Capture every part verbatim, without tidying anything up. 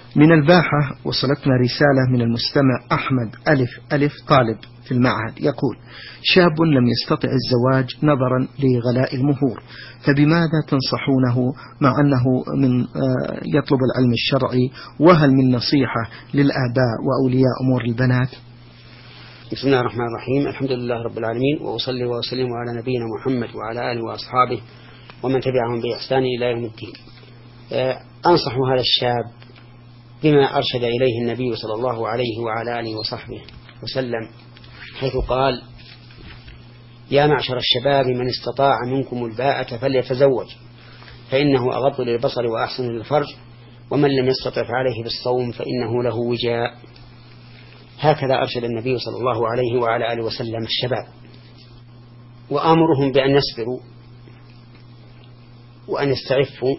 من الباحة وصلتنا رسالة من المستمع أحمد ألف ألف طالب في المعهد، يقول: شاب لم يستطع الزواج نظرا لغلاء المهور، فبماذا تنصحونه مع أنه من يطلب العلم الشرعي؟ وهل من نصيحة للآباء وأولياء أمور البنات؟ بسم الله الرحمن الرحيم. الحمد لله رب العالمين، وأصلي وأسلم على نبينا محمد وعلى آله وأصحابه ومن تبعهم بإحسان إلى يوم الدين. أنصح هذا الشاب بما أرشد إليه النبي صلى الله عليه وعلى آله وصحبه وسلم، حيث قال: يا معشر الشباب من استطاع منكم الباءة فليتزوج فإنه أغض للبصر وأحسن للفرج، ومن لم يستطع فعليه بالصوم فإنه له وجاء. هكذا أرشد النبي صلى الله عليه وعلى آله وسلم الشباب، وأمرهم بأن يصبروا وأن يستعفوا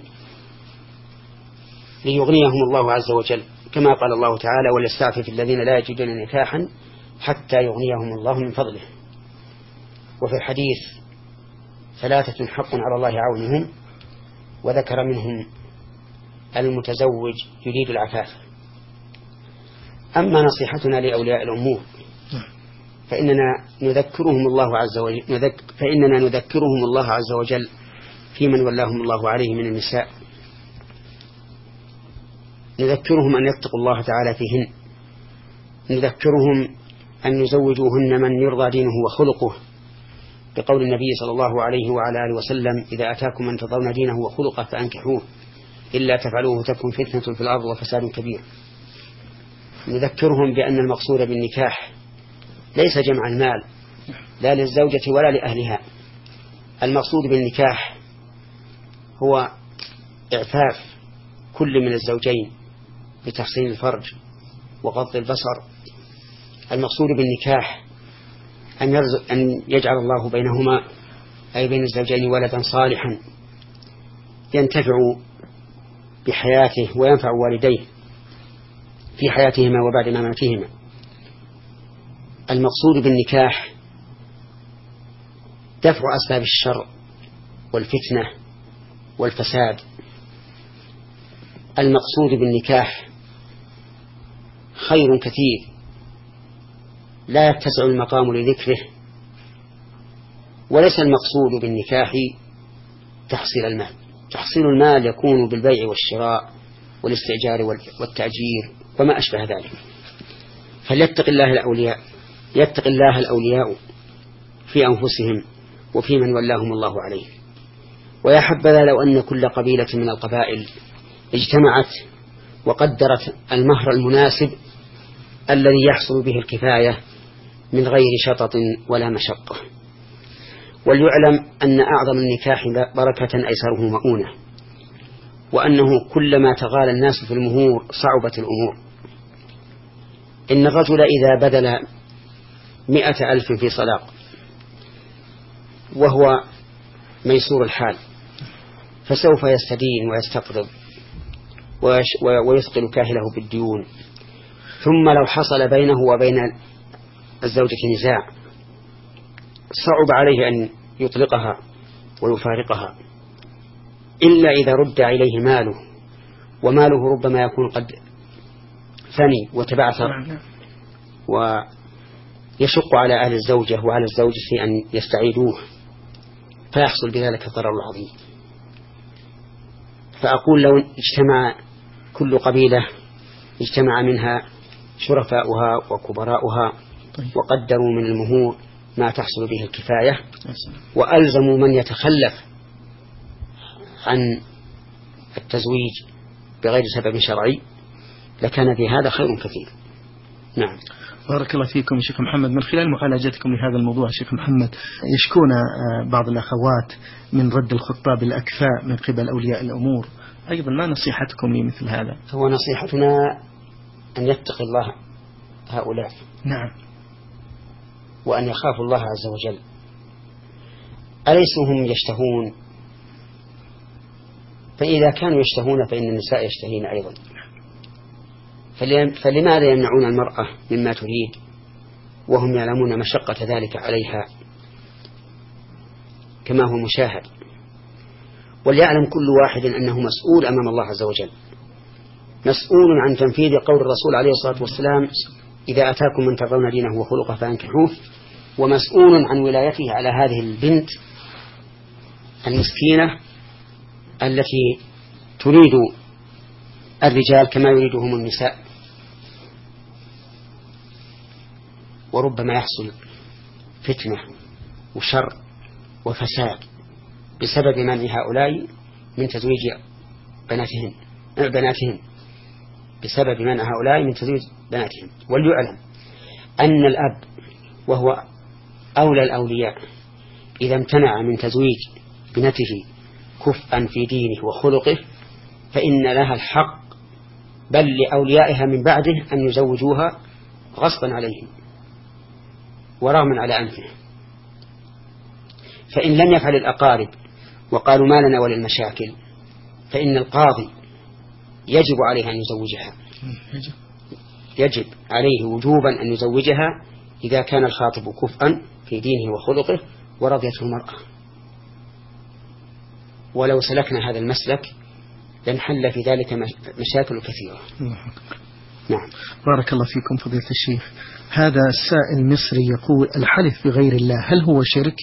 ليغنيهم الله عز وجل، كما قال الله تعالى: وليستعفف الذين لا يجدون نكاحا حتى يغنيهم الله من فضله. وفي الحديث: ثلاثة حق على الله عونهم، وذكر منهم المتزوج يريد العفاف. أما نصيحتنا لأولياء الأمور فإننا نذكرهم الله عز وجل نذك فإننا نذكرهم الله عز وجل في من ولاهم الله عليه من النساء، نذكرهم أن يتقوا الله تعالى فيهن، نذكرهم أن يزوجوهن من يرضى دينه وخلقه، بقول النبي صلى الله عليه وعلى آله وسلم: إذا أتاكم من ترضون دينه وخلقه فأنكحوه، إلا تفعلوه تكن فتنة في الأرض وفساد كبير. نذكرهم بأن المقصود بالنكاح ليس جمع المال لا للزوجة ولا لأهلها، المقصود بالنكاح هو إعفاف كل من الزوجين بتحسين الفرج وغض البصر. المقصود بالنكاح أن, أن يجعل الله بينهما أي بين الزوجين ولدا صالحا ينتفع بحياته وينفع والديه في حياتهما وبعد مماتهما. المقصود بالنكاح دفع أسباب الشر والفتنة والفساد. المقصود بالنكاح خير كثير لا يتسع المقام لذكره، وليس المقصود بالنكاح تحصيل المال. تحصيل المال يكون بالبيع والشراء والاستئجار والتأجير وما أشبه ذلك. فليتق الله الأولياء يتق الله الأولياء في أنفسهم وفي من ولاهم الله عليه. ويا حبذا لو أن كل قبيلة من القبائل اجتمعت وقدرت المهر المناسب الذي يحصل به الكفاية من غير شطط ولا مشقة. وليعلم أن أعظم النكاح بركة أيسره مؤونة، وأنه كلما تغالى الناس في المهور صعبت الأمور. إن الرجل إذا بذل مئة ألف في صداق وهو ميسور الحال فسوف يستدين ويستقرض ويثقل كاهله بالديون، ثم لو حصل بينه وبين الزوجة نزاع صعب عليه أن يطلقها ويفارقها إلا إذا رد عليه ماله، وماله ربما يكون قد ثني وتبعثر، ويشق على أهل الزوجة وعلى الزوجة أن يستعيدوه فيحصل بذلك الضرر العظيم. فأقول لو اجتمع كل قبيلة اجتمع منها شرفاؤها وكبراؤها وقدروا من المهور ما تحصل به الكفاية وألزموا من يتخلف عن التزويج بغير سبب شرعي لكان في هذا خير كثير. نعم. بارك الله فيكم يا شيخ محمد. من خلال معالجتكم لهذا الموضوع شيخ محمد، يشكون بعض الأخوات من رد الخطاب الأكفاء من قبل أولياء الأمور، أيضا ما نصيحتكم لمثل هذا؟ هو نصيحتنا أن يتقي الله هؤلاء. نعم. وأن يخافوا الله عز وجل. أليسوا هم يشتهون؟ فإذا كانوا يشتهون فإن النساء يشتهين أيضا، فلماذا يمنعون المرأة مما تريد وهم يعلمون مشقة ذلك عليها كما هو مشاهد؟ وليعلم كل واحد أنه مسؤول أمام الله عز وجل، مسؤول عن تنفيذ قول الرسول عليه الصلاة والسلام إذا أتاكم من ترضون دينه وخلقه فأنكحوه، ومسؤول عن ولايته على هذه البنت المسكينة التي تريد الرجال كما يريدهم النساء. وربما يحصل فتنة وشر وفساد بسبب منع هؤلاء من تزويج بناتهم بناتهم بسبب منع هؤلاء من تزويج بناتهم. وليعلم أن الأب وهو أولى الأولياء إذا امتنع من تزويج بنته كفءا في دينه وخلقه فإن لها الحق بل لأوليائها من بعده أن يزوجوها غصبا عليهم ورغما على أنفه. فإن لم يفعل الأقارب وقالوا ما لنا وللمشاكل فإن القاضي يجب عليه أن يزوجها، يجب عليه وجوبا أن يزوجها إذا كان الخاطب كفءا في دينه وخلقه ورضيته المرأة. ولو سلكنا هذا المسلك لنحل في ذلك مشاكل كثيرة. نعم. بارك الله فيكم فضيلة الشيخ. هذا السائل مصري يقول الحلف بغير الله هل هو شرك؟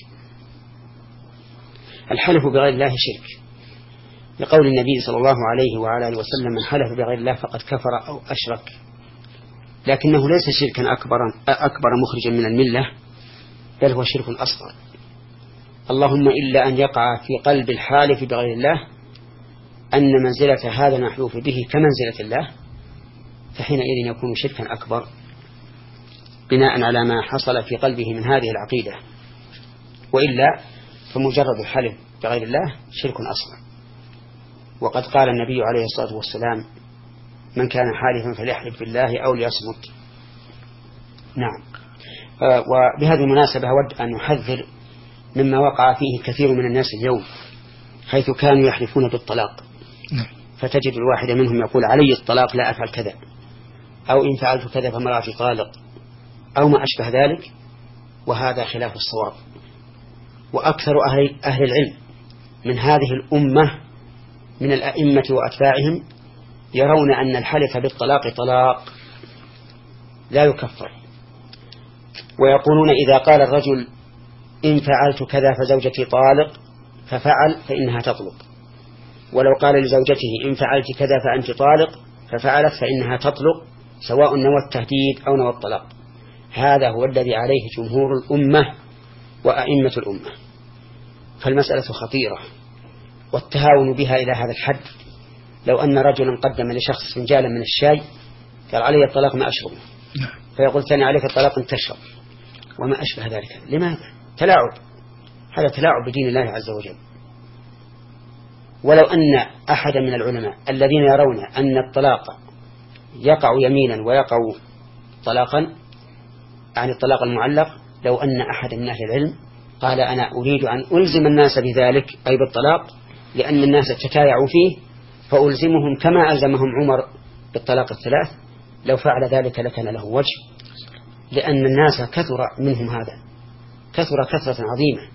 الحلف بغير الله شرك لقول النبي صلى الله عليه وعلى آله وسلم من حلف بغير الله فقد كفر أو أشرك، لكنه ليس شركا أكبر, أكبر مخرجا من الملة، بل هو شرك أصغر. اللهم إلا أن يقع في قلب الحالف بغير الله أن منزلة هذا المحلوف به كمنزلة الله، فحينئذ يكون شركا أكبر بناء على ما حصل في قلبه من هذه العقيدة. وإلا فمجرد الحلف بغير الله شرك أصغر. وقد قال النبي عليه الصلاة والسلام من كان حالفا فليحلف بالله أو ليصمت. نعم. وبهذه المناسبة أود أن أحذر مما وقع فيه كثير من الناس اليوم، حيث كانوا يحلفون بالطلاق، فتجد الواحد منهم يقول علي الطلاق لا أفعل كذا، أو إن فعلت كذا فمرأتي طالق، أو ما أشبه ذلك، وهذا خلاف الصواب. وأكثر أهل, أهل العلم من هذه الأمة من الأئمة وأتباعهم يرون أن الحلف بالطلاق طلاق لا يكفر، ويقولون إذا قال الرجل إن فعلت كذا فزوجتي طالق ففعل فإنها تطلق، ولو قال لزوجته إن فعلت كذا فأنت طالق ففعلت فإنها تطلق، سواء نوى التهديد أو نوى الطلاق. هذا هو الذي عليه جمهور الأمة وأئمة الأمة. فالمسألة خطيرة، والتهاون بها إلى هذا الحد. لو أن رجلا قدم لشخص فنجالا من الشاي قال علي الطلاق ما أشربه، فيقول ثاني عليك الطلاق أن تشرب، وما أشبه ذلك. لماذا؟ تلاعب، هذا تلاعب بدين الله عز وجل. ولو أن أحد من العلماء الذين يرون أن الطلاق يقع يمينا ويقع طلاقا عن الطلاق المعلق، لو أن أحد من أهل العلم قال أنا أريد أن ألزم الناس بذلك أي بالطلاق لأن الناس تتايعوا فيه فألزمهم كما ألزمهم عمر بالطلاق الثلاث، لو فعل ذلك لكان له وجه، لأن الناس كثر منهم هذا، كثر كثرة عظيمة.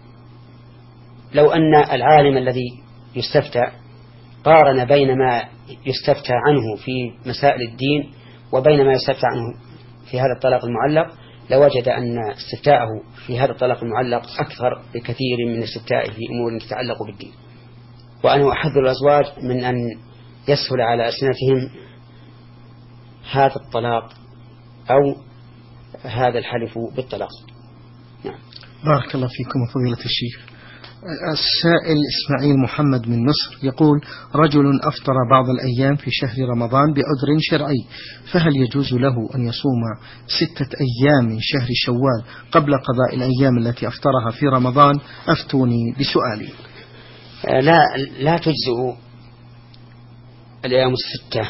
لو أن العالم الذي يستفتى قارن بين ما يستفتى عنه في مسائل الدين وبين ما يستفتى عنه في هذا الطلاق المعلق لوجد أن استفتاءه في هذا الطلاق المعلق أكثر بكثير من استفتائه في أمور تتعلق بالدين. وأنا أحذر الأزواج من أن يسهل على ألسنتهم هذا الطلاق أو هذا الحلف بالطلاق. نعم. بارك الله فيكم وفضيلة الشيخ. السائل إسماعيل محمد من مصر يقول رجل أفطر بعض الأيام في شهر رمضان بعذر شرعي، فهل يجوز له أن يصوم ستة أيام من شهر شوال قبل قضاء الأيام التي أفطرها في رمضان؟ أفتوني بسؤالي. لا لا تجزئ الأيام الستة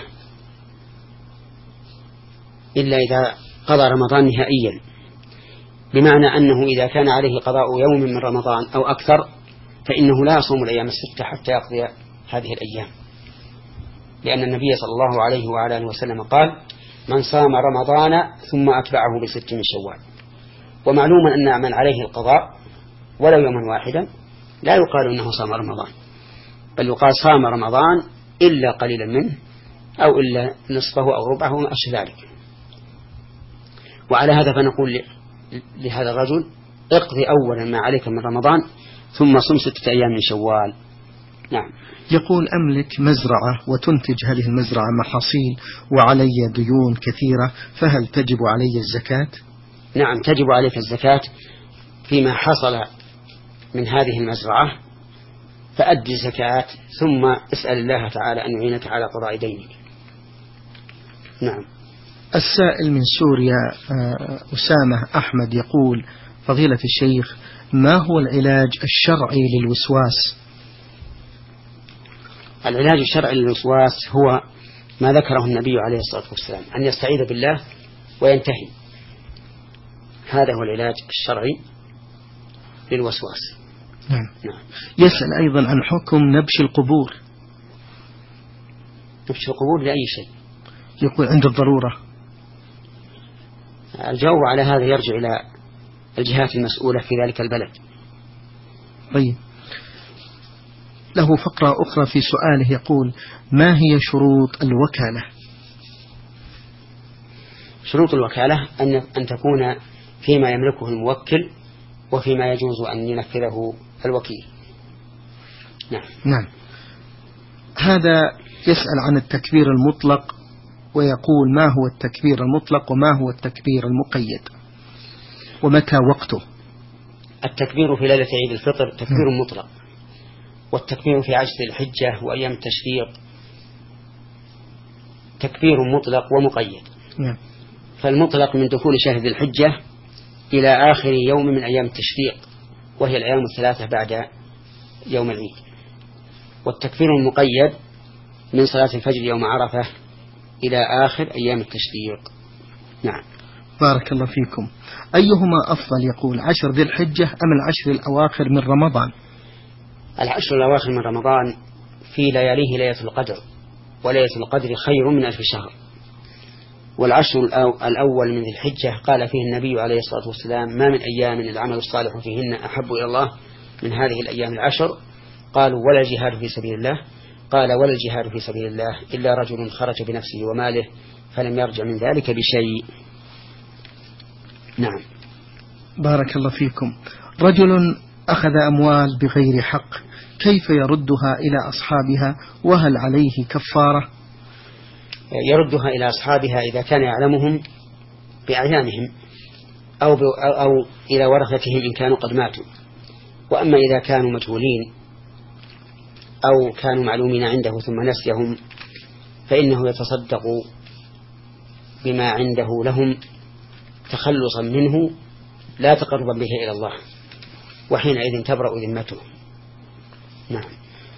إلا إذا قضى رمضان نهائيا، بمعنى أنه إذا كان عليه قضاء يوم من رمضان أو أكثر فإنه لا يصوم الأيام الستة حتى يقضي هذه الأيام، لأن النبي صلى الله عليه وعلى آله وسلم قال من صام رمضان ثم أتبعه بست من شوال. ومعلوم أن من عليه القضاء ولو يوما واحدا لا يقال أنه صام رمضان، بل يقال صام رمضان إلا قليلا منه أو إلا نصفه أو ربعه وما أشبه ذلك. وعلى هذا فنقول لهذا الرجل اقضي أولا ما عليك من رمضان ثم صم ستة أيام من شوال. نعم. يقول أملك مزرعة وتنتج هذه المزرعة محاصيل وعلي ديون كثيرة، فهل تجب علي الزكاة؟ نعم تجب عليك الزكاة فيما حصل من هذه المزرعة، فأدي الزكاة ثم اسأل الله تعالى أن يعينك على قضاء دينك. نعم. السائل من سوريا أسامة أحمد يقول: فضيلة الشيخ، ما هو العلاج الشرعي للوسواس؟ العلاج الشرعي للوسواس هو ما ذكره النبي عليه الصلاة والسلام، أن يستعيذ بالله وينتهي. هذا هو العلاج الشرعي للوسواس. نعم. نعم. يسأل أيضا عن حكم نبش القبور. نبش القبور لأي شيء؟ يقول عند الضرورة. الجواب على هذا يرجع إلى الجهات المسؤولة في ذلك البلد. طيب. له فقرة أخرى في سؤاله يقول: ما هي شروط الوكالة؟ شروط الوكالة أن أن تكون فيما يملكه الموكل وفيما يجوز أن ينفذه الوكيل. نعم. نعم. هذا يسأل عن التكبير المطلق ويقول: ما هو التكبير المطلق وما هو التكبير المقيد ومتى وقته؟ التكبير في ليلة عيد الفطر تكبير م. مطلق، والتكبير في عشر الحجة وأيام التشريق تكبير مطلق ومقيد. م. فالمطلق من دخول شهر ذي الحجة إلى آخر يوم من أيام التشريق وهي الأيام الثلاثة بعد يوم العيد. والتكبير المقيد من صلاة الفجر يوم عرفة إلى آخر أيام التشريق. نعم. بارك الله فيكم. أيهما أفضل يقول عشر ذي الحجة أم العشر الأواخر من رمضان؟ العشر الأواخر من رمضان في لياليه ليلة القدر، وليلة القدر خير من ألف شهر. والعشر الأول من ذي الحجة قال فيه النبي عليه الصلاة والسلام: ما من أيام العمل الصالح فيهن أحب إلى الله من هذه الأيام العشر. قالوا: ولا الجهاد في سبيل الله؟ قال: ولا الجهاد في سبيل الله إلا رجل خرج بنفسه وماله فلم يرجع من ذلك بشيء. نعم. بارك الله فيكم. رجل أخذ أموال بغير حق، كيف يردها إلى أصحابها وهل عليه كفارة؟ يردها إلى أصحابها إذا كان يعلمهم بأعيانهم أو, أو إلى ورثتهم إن كانوا قد ماتوا. وأما إذا كانوا مجهولين أو كانوا معلومين عنده ثم نسيهم فإنه يتصدق بما عنده لهم تخلصا منه لا تقربا به إلى الله، وحينئذ تبرأ ذمته. نعم.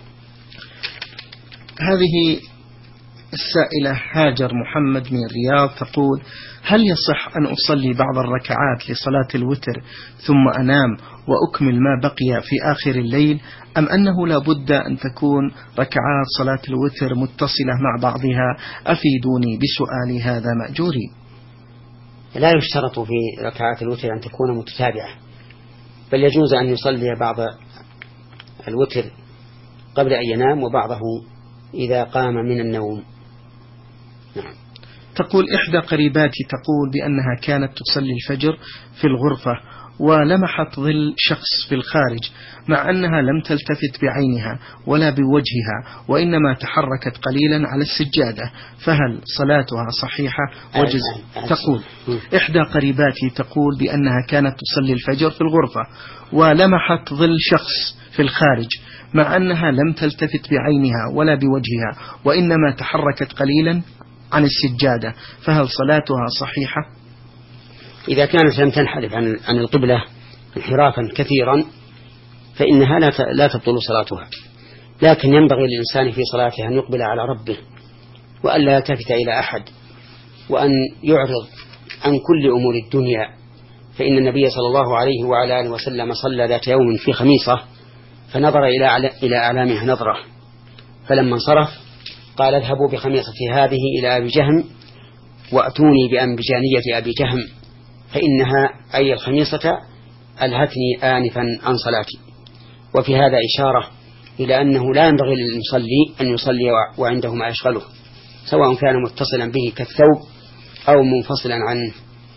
هذه السائلة هاجر محمد من الرياض تقول: هل يصح أن أصلي بعض الركعات لصلاة الوتر ثم أنام وأكمل ما بقي في آخر الليل، أم أنه لا بد أن تكون ركعات صلاة الوتر متصلة مع بعضها؟ أفيدوني بسؤالي هذا مأجوري. لا يشترط في ركعات الوتر أن تكون متتابعة، بل يجوز أن يصلي بعض الوتر قبل أن ينام وبعضه إذا قام من النوم. نعم. تقول إحدى قريباتي تقول بأنها كانت تصلي الفجر في الغرفة ولمحت ظل شخص في الخارج، مع أنها لم تلتفت بعينها ولا بوجهها وإنما تحركت قليلا على السجادة، فهل صلاتها صحيحة وجز؟ تقول إحدى قريباتي تقول بأنها كانت تصلي الفجر في الغرفة ولمحت ظل شخص في الخارج، مع أنها لم تلتفت بعينها ولا بوجهها وإنما تحركت قليلا عن السجادة، فهل صلاتها صحيحة؟ إذا كانت لم تنحرف عن عن القبلة انحرافا كثيرا فإنها لا لا تبطل صلاتها، لكن ينبغي للإنسان في صلاته أن يقبل على ربه وأن لا يلتفت إلى أحد وأن يعرض عن كل أمور الدنيا. فإن النبي صلى الله عليه وعلى آله وسلم صلى ذات يوم في خميصة فنظر إلى إلى أعلامها نظرة، فلما انصرف قال: اذهبوا بخميصتي هذه إلى أبي جهم وأتوني بأنبجانية أبي جهم فإنها أي الخميصة ألهتني آنفا عن صلاتي. وفي هذا إشارة إلى أنه لا ينبغي للمصلي أن يصلي وعنده ما يشغله، سواء كان متصلا به كالثوب أو منفصلا عنه.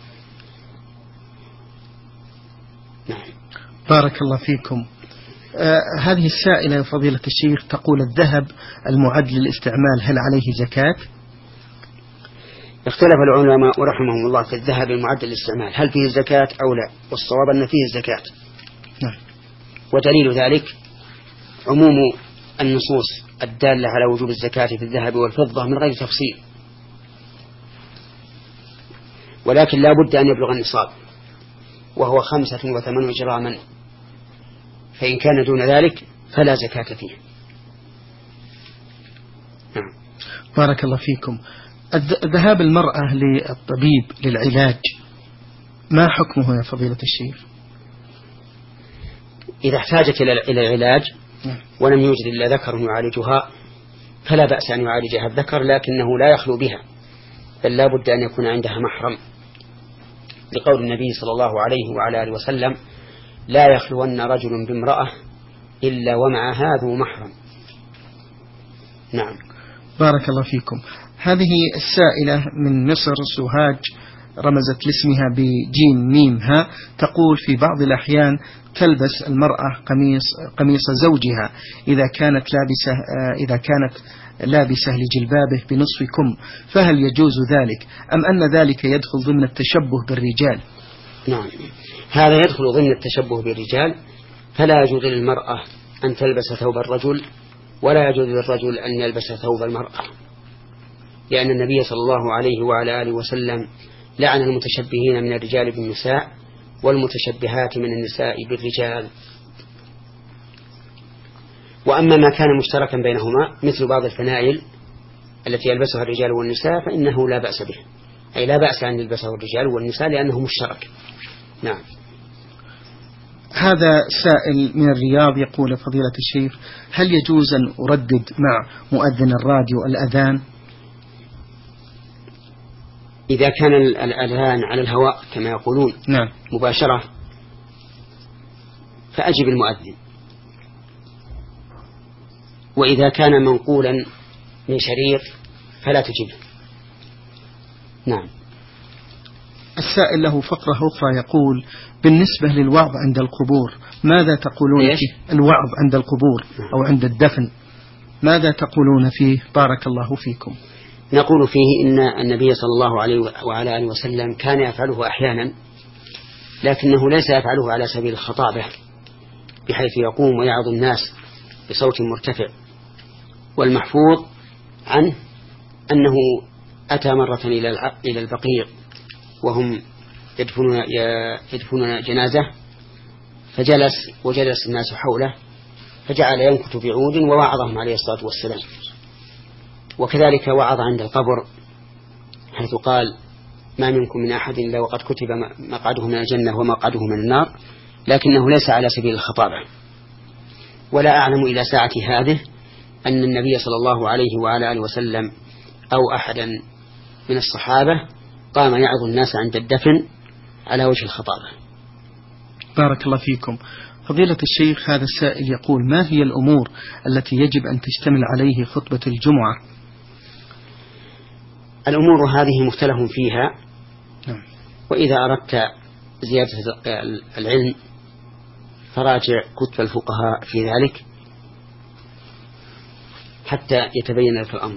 نعم. بارك الله فيكم. آه هذه السائلة يا فضيلة الشيخ تقول: الذهب المعد للاستعمال هل عليه زكاة؟ اختلف العلماء رحمهم الله في الذهب المعد للاستعمال هل فيه زكاة أو لا، والصواب أن فيه الزكاة. نعم. ودليل ذلك عموم النصوص الدالة على وجوب الزكاة في الذهب والفضة من غير تفصيل، ولكن لا بد أن يبلغ النصاب وهو خمسة وثمانون جراما، فإن كان دون ذلك فلا زكاة فيه. نعم. بارك الله فيكم. ذهاب المرأة للطبيب للعلاج ما حكمه يا فضيلة الشيخ؟ إذا احتاجت إلى العلاج ولم يوجد إلا ذكر يعالجها فلا بأس أن يعالجها الذكر، لكنه لا يخلو بها، بل لا بد أن يكون عندها محرم، لقول النبي صلى الله عليه وعلى آله وسلم: لا يخلون رجل بامرأة إلا ومعها ذو محرم. نعم. بارك الله فيكم. هذه السائلة من مصر سوهاج رمزت لاسمها بجيم ميم ها، تقول: في بعض الأحيان تلبس المرأة قميص قميص زوجها إذا كانت لابسة إذا كانت لابسة لجلبابه بنصف كم، فهل يجوز ذلك أم أن ذلك يدخل ضمن التشبه بالرجال؟ نعم، هذا يدخل ضمن التشبه بالرجال، فلا يجوز للمرأة أن تلبس ثوب الرجل ولا يجوز للرجل أن يلبس ثوب المرأة، لأن النبي صلى الله عليه وعلى آله وسلم لعن المتشبهين من الرجال بالنساء والمتشبهات من النساء بالرجال. وأما ما كان مشتركا بينهما مثل بعض الفنائل التي يلبسها الرجال والنساء فإنه لا بأس به، أي لا بأس أن يلبسه الرجال والنساء لأنه مشترك. نعم. هذا سائل من الرياض يقول: فضيلة الشيخ، هل يجوز أن أردد مع مؤذن الراديو الأذان؟ إذا كان الأذان على الهواء كما يقولون نعم. مباشرة فأجب المؤذن، وإذا كان منقولا من شريط فلا تجب. نعم. السائل له فقرة أخرى يقول: بالنسبة للوعظ عند القبور ماذا تقولون فيه؟ الوعظ عند القبور أو عند الدفن ماذا تقولون فيه؟ بارك الله فيكم. نقول فيه إن النبي صلى الله عليه وعلى آله وسلم كان يفعله أحيانا، لكنه ليس يفعله على سبيل الخطابة بحيث يقوم ويعظ الناس بصوت مرتفع، والمحفوظ عنه أنه أتى مرة إلى البقيع وهم يدفنون, يدفنون جنازة، فجلس وجلس الناس حوله فجعل ينكت بعود ووعظهم عليه الصلاة والسلام. وكذلك وعظ عند القبر حيث قال: ما منكم من أحد إلا وقد كتب مقعده من الجنة ومقعده من النار، لكنه ليس على سبيل الخطابة. ولا أعلم إلى ساعة هذه أن النبي صلى الله عليه وعلى آله وسلم أو أحدا من الصحابة قام يعظ الناس عند الدفن على وجه الخطابة. بارك الله فيكم. فضيلة الشيخ، هذا السائل يقول: ما هي الأمور التي يجب أن تشتمل عليه خطبة الجمعة؟ الأمور هذه مختلف فيها، وإذا أردت زيادة العلم فراجع كتب الفقهاء في ذلك حتى يتبين لك الأمر.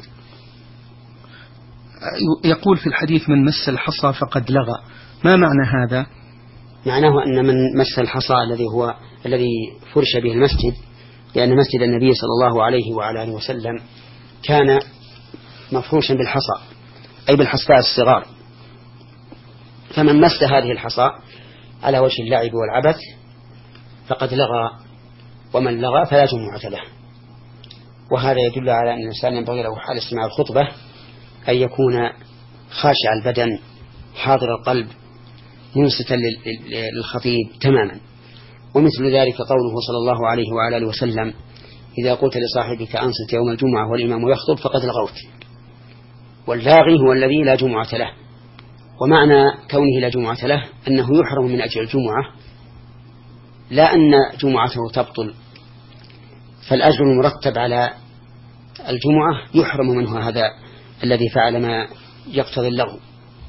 يقول في الحديث: من مس الحصى فقد لغى، ما معنى هذا؟ معناه أن من مس الحصى الذي هو الذي فرش به المسجد، لأن مسجد النبي صلى الله عليه وعلى آله وسلم كان مفروشا بالحصى أي بالحصباء الصغار، فمن مس هذه الحصى على وجه اللعب والعبث فقد لغى، ومن لغى فلا جمعة له. وهذا يدل على أن الإنسان ينبغي له حال استماع الخطبة أن يكون خاشع البدن حاضر القلب منصتا للخطيب تماما. ومثل ذلك قوله صلى الله عليه وعلى آله وسلم: إذا قلت لصاحبك أنصت يوم الجمعة والإمام يخطب فقد لغوت. واللاغي هو الذي لا جمعة له، ومعنى كونه لا جمعة له أنه يحرم من أجل الجمعة، لا أن جمعته تبطل، فالأجر المرتب على الجمعة يحرم منه هذا الذي فعل ما يقتضي اللغو.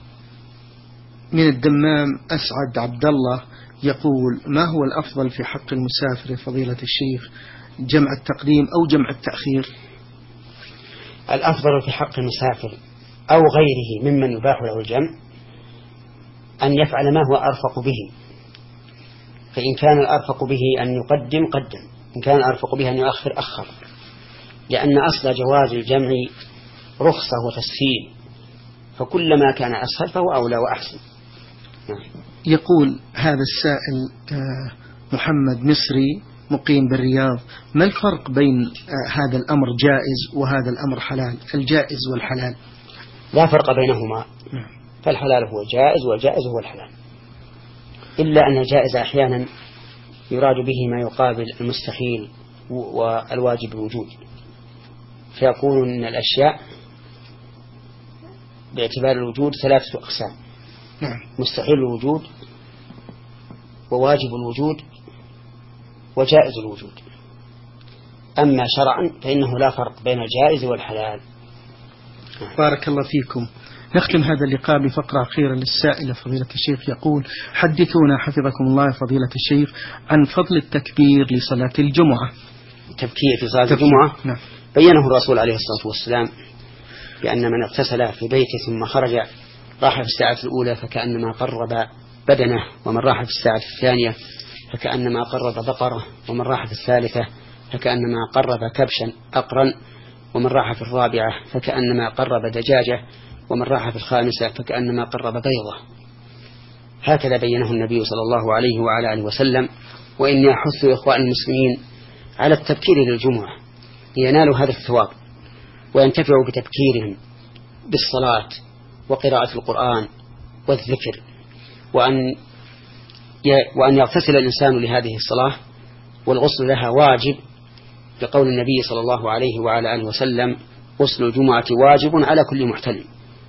من الدمام أسعد عبد الله يقول: ما هو الأفضل في حق المسافر فضيلة الشيخ، جمع التقديم أو جمع التأخير؟ الأفضل في حق المسافر أو غيره ممن يباح له الجمع أن يفعل ما هو أرفق به، فإن كان الأرفق به أن يقدم قدم، إن كان الأرفق به أن يؤخر أخر، لأن أصل جواز الجمع رخصة وتسهيل، فكلما كان أسهل فهو أولى وأحسن. يقول هذا السائل محمد مصري مقيم بالرياض: ما الفرق بين هذا الأمر جائز وهذا الأمر حلال، الجائز والحلال؟ لا فرق بينهما، فالحلال هو الجائز والجائز هو الحلال، إلا أن الجائز أحيانا يراد به ما يقابل المستحيل والواجب الوجود، فيقول إن الأشياء باعتبار الوجود ثلاثة أقسام: مستحيل الوجود وواجب الوجود وجائز الوجود. أما شرعا فإنه لا فرق بين الجائز والحلال. بارك الله فيكم. نختم هذا اللقاء بفقرة أخيرة للسائل فضيلة الشيخ يقول: حدثونا حفظكم الله فضيلة الشيخ عن فضل التكبير لصلاة الجمعة. التبكير في صلاة الجمعة نعم. بينه الرسول عليه الصلاة والسلام بأن من اغتسل في بيته ثم خرج راح في الساعة الأولى فكأنما قرب بدنه، ومن راح في الساعة الثانية فكأنما قرب بقرة، ومن راح في الثالثة فكأنما قرب كبشا أقرا، ومن راح في الرابعة فكأنما قرب دجاجة، ومن راح في الخامسة فكأنما قرب بيضة. هكذا بينه النبي صلى الله عليه وعلى آله وسلم. وإني أحث إخوان المسلمين على التبكير للجمعة لينالوا هذا الثواب وينتفعوا بتبكيرهم بالصلاة وقراءة القرآن والذكر، وأن وأن يغتسل الإنسان لهذه الصلاة، والغسل لها واجب لقول النبي صلى الله عليه وعلى آله وسلم: غسل الجمعة واجب على كل محتلم.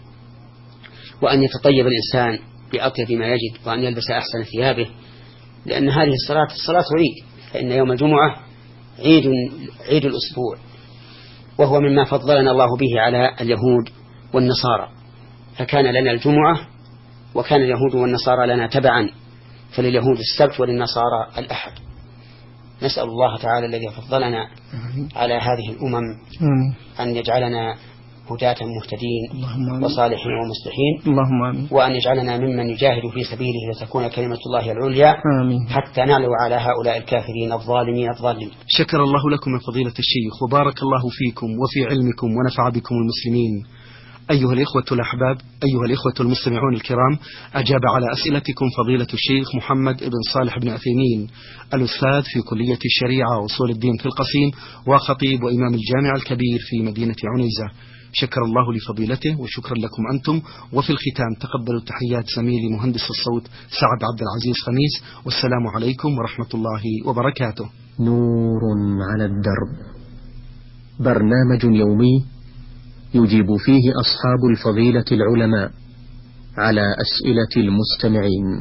وأن يتطيب الإنسان بأطيب ما يجد، وأن يلبس أحسن ثيابه، لأن هذه الصلاة الصلاة عيد، فإن يوم الجمعة عيد عيد الأسبوع، وهو مما فضلنا الله به على اليهود والنصارى، فكان لنا الجمعة وكان اليهود والنصارى لنا تبعا، فلليهود السبت وللنصارى الأحد. نسأل الله تعالى الذي فضلنا على هذه الأمم أن يجعلنا هداة مهتدين وصالحين ومصلحين، وأن يجعلنا ممن يجاهد في سبيله لتكون كلمة الله العليا حتى نعلو على هؤلاء الكافرين الظالمين الضالين. شكر الله لكم يا فضيلة الشيخ، وبارك الله فيكم وفي علمكم ونفع بكم المسلمين. أيها الإخوة الأحباب، أيها الإخوة المستمعون الكرام، أجاب على أسئلتكم فضيلة الشيخ محمد بن صالح بن عثيمين، الأستاذ في كلية الشريعة وأصول الدين في القصيم، وخطيب وإمام الجامع الكبير في مدينة عنيزة. شكر الله لفضيلته وشكرا لكم أنتم. وفي الختام تقبلوا تحيات زميلي مهندس الصوت سعد عبد العزيز خميس، والسلام عليكم ورحمة الله وبركاته. نور على الدرب، برنامج يومي يجيب فيه أصحاب الفضيلة العلماء على أسئلة المستمعين.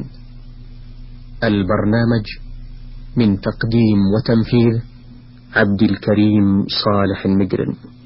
البرنامج من تقديم وتنفيذ عبد الكريم صالح المجرم.